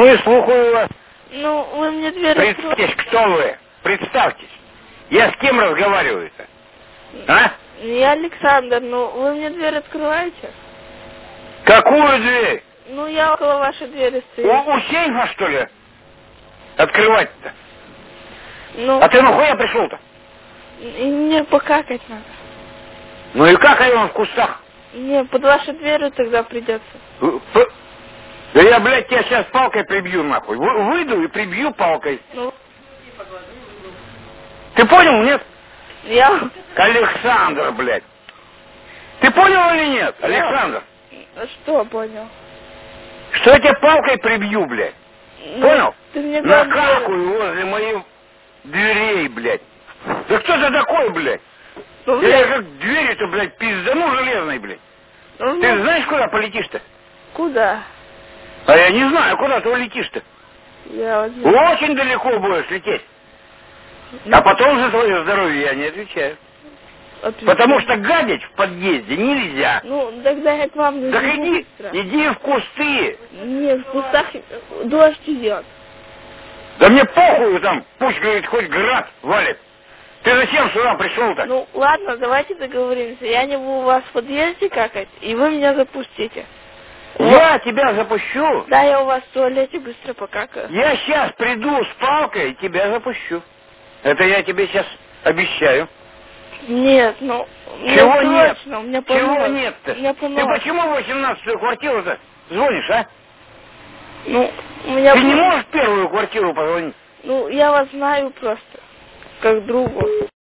и слухаю вас. Ну, вы мне дверь Представьтесь, кто вы? Представьтесь. Я с кем разговариваю-то? А? Я Александр, ну вы мне дверь открываете? Какую дверь? Ну, я около вашей двери стою. У сейфа, что ли? Открывать-то? Ну, А ты нахуя пришел-то? и мне покакать надо. Ну и как он в кустах? Не, под вашей дверью тогда придется. Да я, блядь, тебя сейчас палкой прибью, нахуй. Выйду и прибью палкой. Ну, Ты понял, нет? я... Александр, блядь. Ты понял или нет, Александр? Что понял? Что я тебя палкой прибью, блядь. Ну, Понял? ты мне говоришь... Накакаю возле моих дверей, блядь. Да кто ты такой, блядь? Ну, Я блядь, как двери-то, блядь, пиздану железной, блядь. ну, Ты знаешь, куда полетишь-то? куда? А я не знаю, куда ты улетишь-то. Я вот не... Очень далеко будешь лететь. Ну, А потом за твое здоровье я не отвечаю. Потому что гадить в подъезде нельзя. Ну, тогда я к вам не Так забегу иди, быстро. иди в кусты. Не, в кустах дождь идет. Да мне похуй там, пусть, говорит, хоть град валит. Ты зачем сюда пришел-то? Ну, ладно, давайте договоримся. Я не буду у вас в подъезде какать, и вы меня запустите. Я тебя запущу. Да, я у вас в туалете быстро покакаю. Я сейчас приду с палкой и тебя запущу. Это я тебе сейчас обещаю. Нет, ну, Чего точно, нет? у меня Чего понос. нет-то? У меня Ты понос. почему в 18-ю квартиру-то звонишь, а? Ну, у меня... Ты не можешь в первую квартиру позвонить? Ну, я вас знаю просто, как другу.